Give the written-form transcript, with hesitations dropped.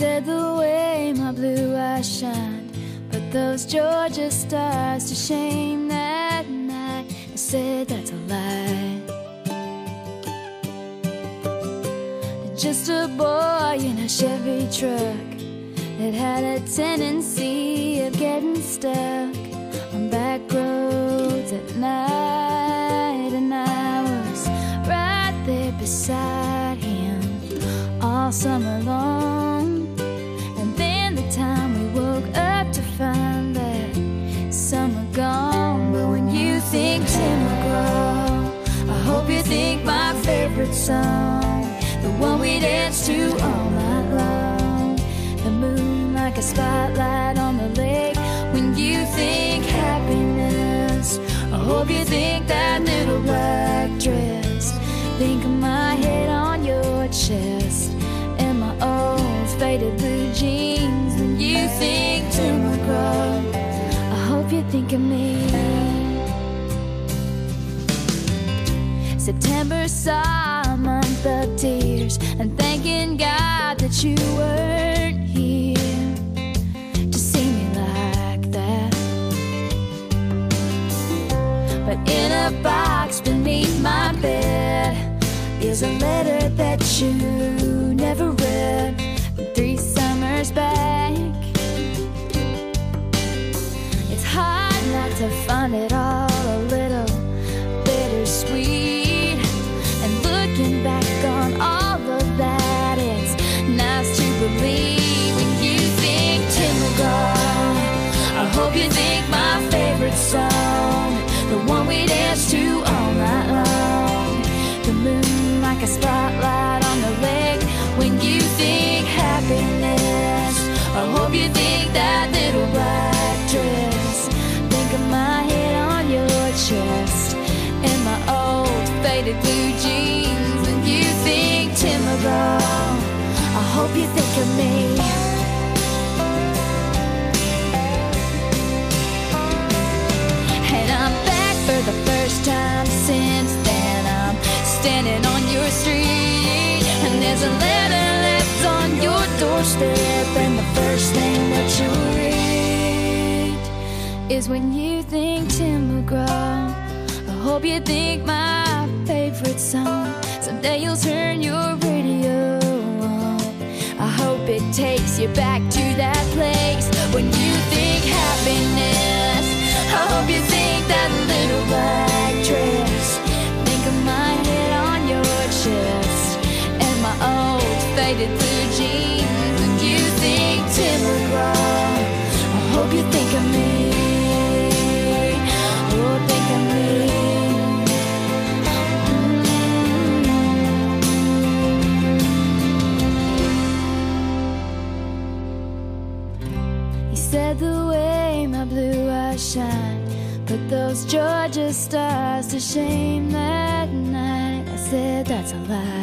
said the way my blue eyes shined put those Georgia stars to shame that night. I said that's a lie. Just a boy in a Chevy truck that had a tendency of getting stuck on back roads at night, and I was right there beside him all summer long. And then the time we woke up to find that summer gone. But when you think Tim McGraw, I hope you think my favorite song, the one we danced to all night long. The moon like a spotlight on the lake. When you think happiness, I hope you think that little black dress. Think of my head on your chest and my old faded blue jeans. When you think Tim McGraw, I hope you think of me. September saw a month of tears, and thanking God that you weren't here to see me like that. But in a box beneath my bed is a letter that you never read from 3 summers back. It's hard not to find it all a little bittersweet. And looking back on all of that, it's nice to believe. When you think Tim McGraw, I hope you think my favorite song, the one we danced to all night long. The moon like a spotlight on the lake. When you think happiness, I hope you think that little black dress. Think of my head on your chest and my old faded blue jeans. When you think Tim McGraw, I hope you think of me. And I'm back for the first time since then. I'm standing on your street, and there's a letter left on your doorstep, and the first thing that you read is when you think Tim McGraw, I hope you think my favorite song. Someday you'll turn your radio on. I hope it takes you back to that place when you think happiness. I hope you think that little black dress. Think of my head on your chest and my old faded blue jeans. When you think Tim McGraw, I hope you think of me. Oh, think of me. Said the way my blue eyes shine put those Georgia stars to shame that night. I said that's a lie.